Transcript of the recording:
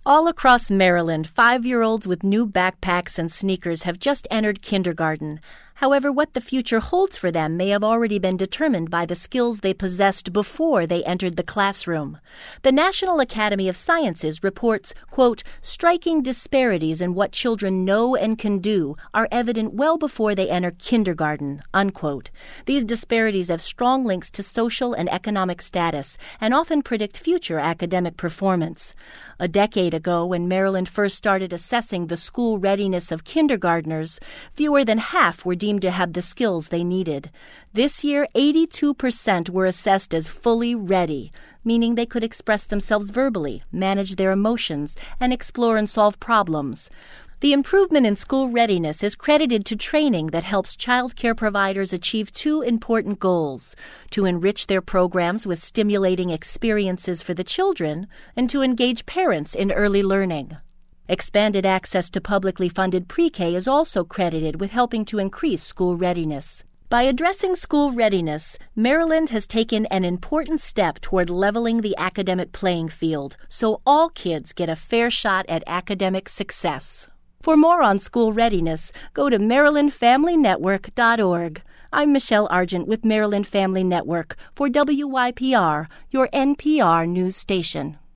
All across Maryland, 5-year-olds with new backpacks and sneakers have just entered kindergarten. However, what the future holds for them may have already been determined by the skills they possessed before they entered the classroom. The National Academy of Sciences reports, quote, striking disparities in what children know and can do are evident well before they enter kindergarten, unquote. These disparities have strong links to social and economic status and often predict future academic performance. A decade ago, when Maryland first started assessing the school readiness of kindergartners, fewer than half were deemed to have the skills they needed. This year, 82% were assessed as fully ready, meaning they could express themselves verbally, manage their emotions, and explore and solve problems. The improvement in school readiness is credited to training that helps child care providers achieve two important goals: to enrich their programs with stimulating experiences for the children and to engage parents in early learning. Expanded access to publicly funded pre-K is also credited with helping to increase school readiness. By addressing school readiness, Maryland has taken an important step toward leveling the academic playing field so all kids get a fair shot at academic success. For more on school readiness, go to MarylandFamilyNetwork.org. I'm Michelle Argent with Maryland Family Network for WYPR, your NPR news station.